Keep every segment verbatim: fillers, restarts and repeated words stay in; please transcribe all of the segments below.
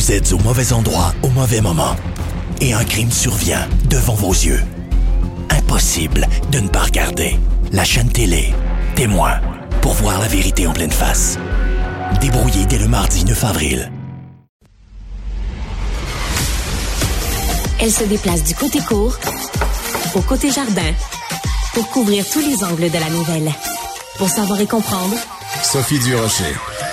Vous êtes au mauvais endroit au mauvais moment. Et un crime survient devant vos yeux. Impossible de ne pas regarder. La chaîne télé, Témoin, pour voir la vérité en pleine face. Débrouillé dès le mardi neuf avril. Elle se déplace du côté court au côté jardin pour couvrir tous les angles de la nouvelle. Pour savoir et comprendre, Sophie Durocher.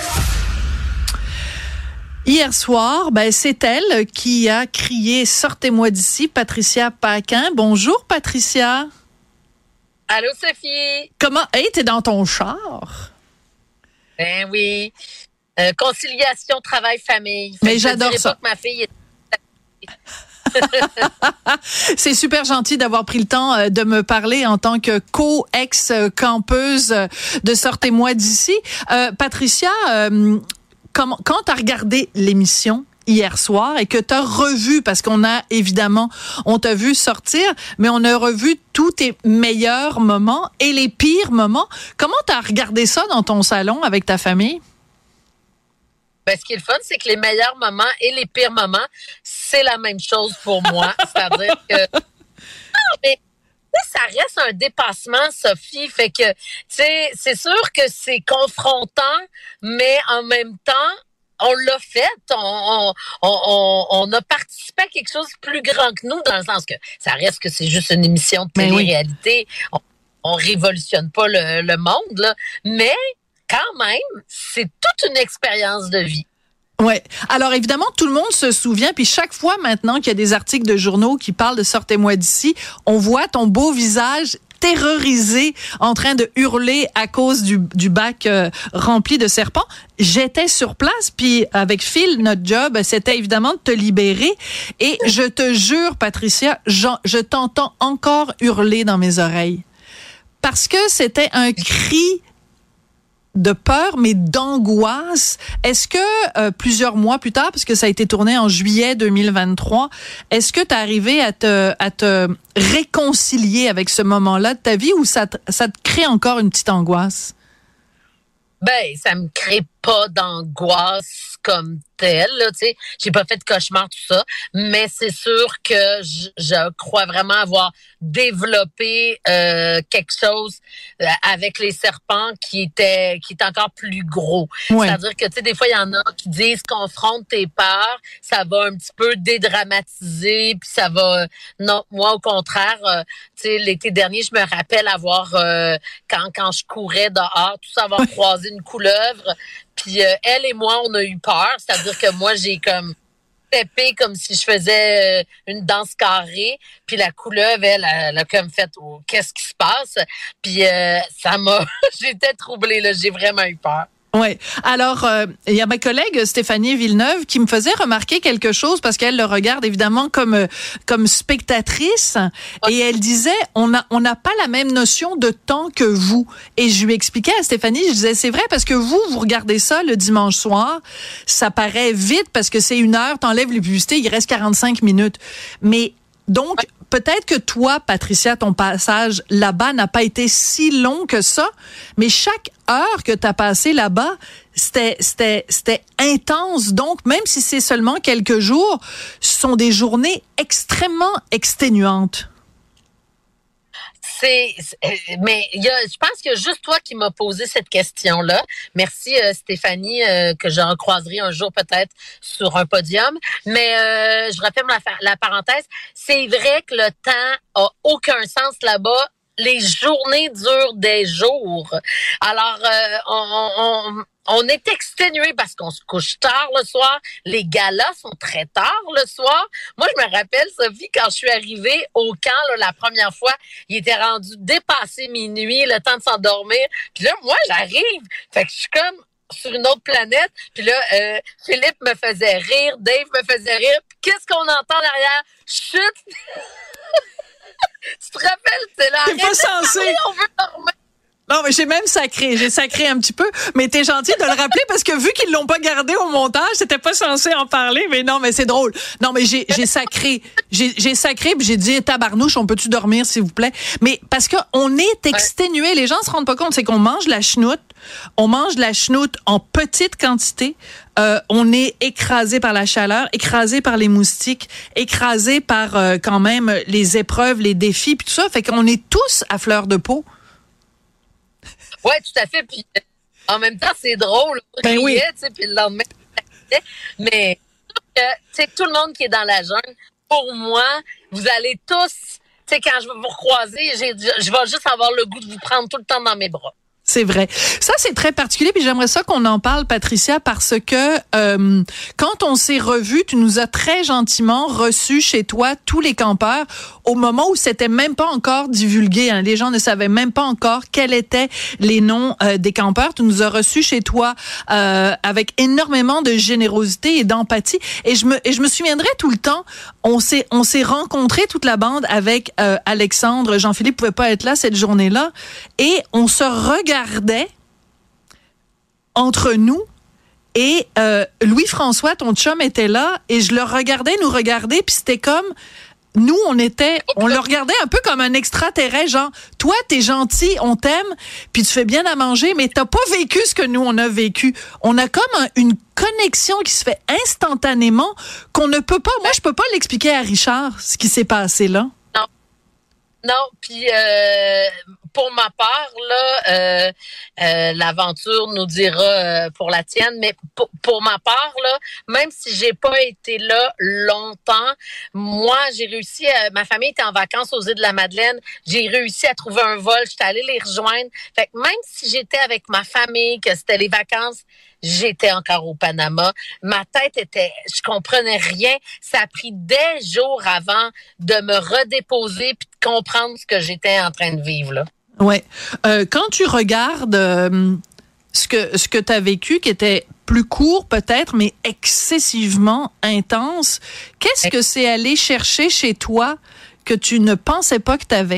Hier soir, ben, c'est elle qui a crié « Sortez-moi d'ici », Patricia Paquin. Bonjour, Patricia. Allô, Sophie. Comment? Hey, t'es dans ton char? Ben oui. Euh, conciliation, travail, famille. Mais j'adore ça. Pas que ma fille est... C'est super gentil d'avoir pris le temps de me parler en tant que co-ex-campeuse de Sortez-moi d'ici. Euh, Patricia, euh, comment, quand tu as regardé l'émission hier soir et que tu as revu, parce qu'on a évidemment, on t'a vu sortir, mais on a revu tous tes meilleurs moments et les pires moments, comment tu as regardé ça dans ton salon avec ta famille? Ben, ce qui est le fun, c'est que les meilleurs moments et les pires moments, c'est la même chose pour moi. C'est-à-dire que... Non, mais ça reste un dépassement, Sophie. Fait que, tu sais, c'est sûr que c'est confrontant, mais en même temps, on l'a fait. On, on, on, on a participé à quelque chose de plus grand que nous, dans le sens que ça reste que c'est juste une émission de télé-réalité. Oui. On, on révolutionne pas le, le monde, là. Mais... quand même, c'est toute une expérience de vie. Oui. Alors, évidemment, tout le monde se souvient, puis chaque fois maintenant qu'il y a des articles de journaux qui parlent de Sortez-moi d'ici, on voit ton beau visage terrorisé, en train de hurler à cause du, du bac euh, rempli de serpents. J'étais sur place, puis avec Phil, notre job, c'était évidemment de te libérer. Et je te jure, Patricia, je, je t'entends encore hurler dans mes oreilles. Parce que c'était un cri de peur, mais d'angoisse. Est-ce que euh, plusieurs mois plus tard, parce que ça a été tourné en juillet deux mille vingt-trois, est-ce que tu es arrivé à te, à te réconcilier avec ce moment-là de ta vie ou ça te, ça te crée encore une petite angoisse? Ben, ça me crée pas d'angoisse comme telle, là, tu sais. J'ai pas fait de cauchemar, tout ça, mais c'est sûr que je, je crois vraiment avoir développé euh, quelque chose euh, avec les serpents qui était qui est encore plus gros. Ouais. C'est-à-dire que, tu sais, des fois, il y en a qui disent « confronte tes peurs », ça va un petit peu dédramatiser, puis ça va... Non, moi, au contraire, euh, tu sais, l'été dernier, je me rappelle avoir, euh, quand, quand je courais dehors, tout ça, avoir croisé une couleuvre. Puis euh, elle et moi, on a eu peur. C'est-à-dire que moi, j'ai comme tapé comme si je faisais euh, une danse carrée. Puis la couleuvre, elle, elle a comme fait oh, « qu'est-ce qui se passe? » Puis euh, ça m'a... J'étais troublée, là. J'ai vraiment eu peur. Oui. Alors, euh, il y a ma collègue Stéphanie Villeneuve qui me faisait remarquer quelque chose parce qu'elle le regarde évidemment comme comme spectatrice et elle disait on a on n'a pas la même notion de temps que vous. Et je lui expliquais à Stéphanie, je disais c'est vrai parce que vous vous regardez ça le dimanche soir, ça paraît vite parce que c'est une heure, t'enlèves les publicités, il reste quarante-cinq minutes. Mais donc peut-être que toi, Patricia, ton passage là-bas n'a pas été si long que ça, mais chaque heure que tu as passée là-bas, c'était, c'était, c'était intense. Donc, même si c'est seulement quelques jours, ce sont des journées extrêmement exténuantes. C'est, mais il y a, je pense que juste toi qui m'as posé cette question-là. Merci euh, Stéphanie, euh, que je recroiserai un jour peut-être sur un podium. Mais euh, je referme la, la parenthèse. C'est vrai que le temps a aucun sens là-bas. Les journées durent des jours. Alors, euh, on, on, on est exténué parce qu'on se couche tard le soir. Les galas sont très tard le soir. Moi, je me rappelle, Sophie, quand je suis arrivée au camp là, la première fois, il était rendu dépassé minuit, le temps de s'endormir. Puis là, moi, j'arrive. Fait que je suis comme sur une autre planète. Puis là, euh, Philippe me faisait rire, Dave me faisait rire. Puis qu'est-ce qu'on entend derrière? Chut! Tu te rappelles, c'est là. T'es pas censé. On veut dormir. Non, mais j'ai même sacré, j'ai sacré un petit peu, mais t'es gentil de le rappeler parce que vu qu'ils l'ont pas gardé au montage, c'était pas censé en parler, mais non, mais c'est drôle. Non, mais j'ai, j'ai sacré, j'ai, j'ai sacré, puis j'ai dit, tabarnouche, on peut-tu dormir, s'il vous plaît? Mais parce que on est exténué, les gens se rendent pas compte, c'est qu'on mange la chenoute, On mange de la chenoute en petite quantité. Euh, on est écrasé par la chaleur, écrasé par les moustiques, écrasé par euh, quand même les épreuves, les défis, puis tout ça. Fait qu'on est tous à fleur de peau. Ouais, tout à fait. Puis en même temps, c'est drôle. Ben oui. Tu sais, puis le lendemain, mais tu sais, tout le monde qui est dans la jungle, pour moi, vous allez tous, tu sais, quand je vais vous recroiser, j'ai, je vais juste avoir le goût de vous prendre tout le temps dans mes bras. C'est vrai. Ça, c'est très particulier, puis j'aimerais ça qu'on en parle, Patricia, parce que euh, quand on s'est revus, tu nous as très gentiment reçus chez toi, tous les campeurs, au moment où c'était même pas encore divulgué. Hein. Les gens ne savaient même pas encore quels étaient les noms euh, des campeurs. Tu nous as reçus chez toi euh, avec énormément de générosité et d'empathie. Et je me et je me souviendrai tout le temps, on s'est on s'est rencontrés toute la bande avec euh, Alexandre. Jean-Philippe pouvait pas être là cette journée-là, et on se regardait regardait entre nous, et euh, Louis-François, ton chum, était là, et je le regardais nous regarder, puis c'était comme nous, on était, on le regardait un peu comme un extraterrestre, genre, toi, t'es gentil, on t'aime, puis tu fais bien à manger, mais t'as pas vécu ce que nous, on a vécu. On a comme un, une connexion qui se fait instantanément, qu'on ne peut pas, moi, je peux pas l'expliquer à Richard, ce qui s'est passé là. Non. Non, puis euh, pour ma part, là, euh, euh, l'aventure nous dira euh, pour la tienne, mais pour, pour ma part, là, même si j'ai pas été là longtemps, moi, j'ai réussi, à, ma famille était en vacances aux îles de la Madeleine, j'ai réussi à trouver un vol, j'étais allée les rejoindre. Fait que même si j'étais avec ma famille, que c'était les vacances, j'étais encore au Panama. Ma tête était, je comprenais rien. Ça a pris des jours avant de me redéposer puis de comprendre ce que j'étais en train de vivre, là. Ouais. Euh, quand tu regardes euh, ce que ce que tu as vécu, qui était plus court peut-être, mais excessivement intense, qu'est-ce que c'est aller chercher chez toi que tu ne pensais pas que tu avais?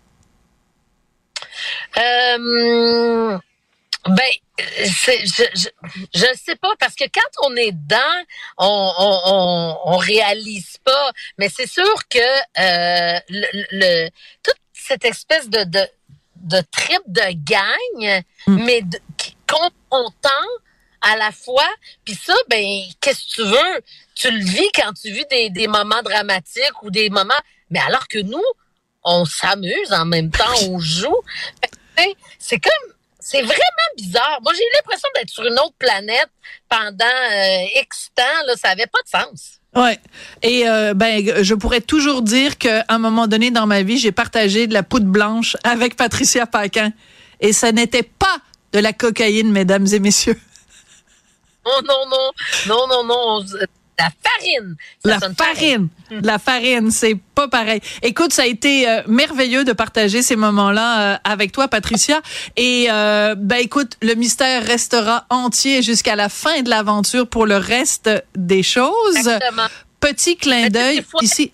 Euh, ben, c'est, je, je je sais pas, parce que quand on est dedans, on on on, on réalise pas. Mais c'est sûr que euh, le, le toute cette espèce de de de trip de gang, mm. mais de, content à la fois. Puis ça, ben, qu'est-ce que tu veux? Tu le vis quand tu vis des, des moments dramatiques ou des moments... Mais alors que nous, on s'amuse en même temps, on joue. Fait, c'est comme... C'est vraiment bizarre. Moi, j'ai eu l'impression d'être sur une autre planète pendant euh, X temps. Là, ça avait pas de sens. Ouais. Et euh, ben, je pourrais toujours dire qu'à un moment donné dans ma vie, j'ai partagé de la poudre blanche avec Patricia Paquin. Et ça n'était pas de la cocaïne, mesdames et messieurs. Oh non, non, non, non, non. La farine. La farine. La farine, c'est pas pareil. Écoute, ça a été euh, merveilleux de partager ces moments-là euh, avec toi, Patricia. Et euh, ben écoute, le mystère restera entier jusqu'à la fin de l'aventure pour le reste des choses. Exactement. Petit clin d'œil ici.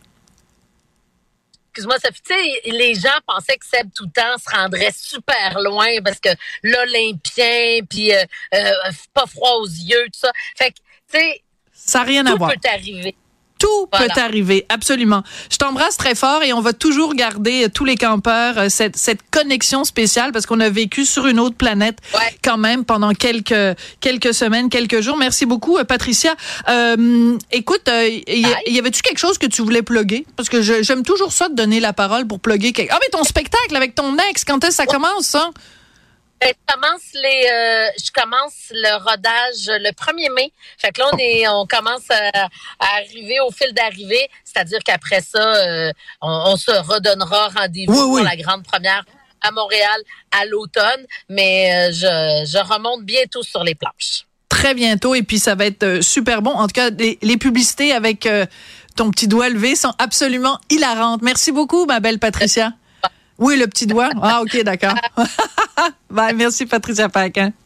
Excuse-moi, Sophie, tu sais, les gens pensaient que Seb tout le temps se rendrait super loin parce que l'Olympien, puis euh, euh, pas froid aux yeux, tout ça. Fait que, tu sais, ça n'a rien à voir. Tout peut arriver. Tout voilà. peut arriver, absolument. Je t'embrasse très fort et on va toujours garder, tous les campeurs, cette, cette connexion spéciale parce qu'on a vécu sur une autre planète ouais. quand même pendant quelques quelques semaines, quelques jours. Merci beaucoup, Patricia. Euh, écoute, euh, y, y avait-tu quelque chose que tu voulais plugger? Parce que je, j'aime toujours ça de donner la parole pour plugger quelque... Ah, mais ton spectacle avec ton ex, quand est-ce que ça commence, ça? Je commence les, euh, je commence le rodage le premier mai. Fait que là, on est, on commence à, à arriver au fil d'arrivée. C'est-à-dire qu'après ça, euh, on, on se redonnera rendez-vous oui, oui. pour la grande première à Montréal à l'automne. Mais euh, je, je remonte bientôt sur les planches. Très bientôt. Et puis, ça va être super bon. En tout cas, les, les publicités avec euh, ton petit doigt levé sont absolument hilarantes. Merci beaucoup, ma belle Patricia. Oui, le petit doigt. Ah, OK, d'accord. Bye, merci, Patricia Paquin.